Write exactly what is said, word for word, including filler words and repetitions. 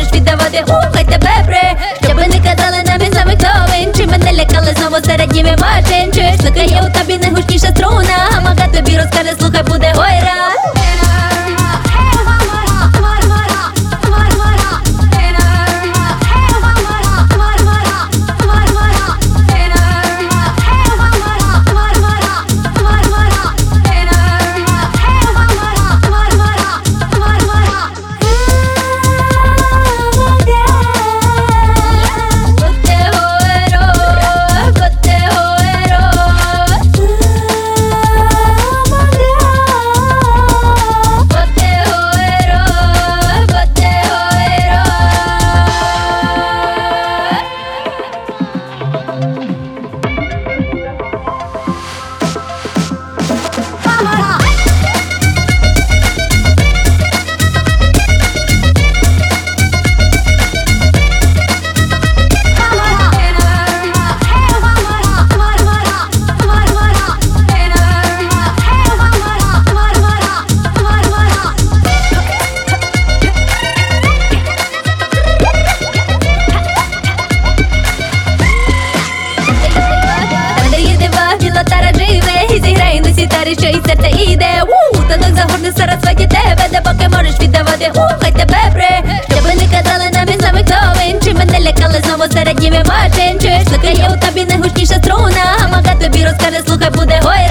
можеш віддавати, у, хай тебе при. Щоби не казали нам і саме хто він. Чи мене лякали знову серед ними машин. Чуєш, слухає у тобі найгучніша струна. Гамака тобі розкаже, слухай, буде гойра. Що і серце іде, у танок загорне зараз сваті тебе, де поки можеш віддавати, у, хай тебе при. Щоби не казали нам і саме хто він. Чи мене лякали знову серед ними машин. Чуєш, слухає у тобі найгучніша струна. Гамака тобі розкаже, слухай, буде гойра.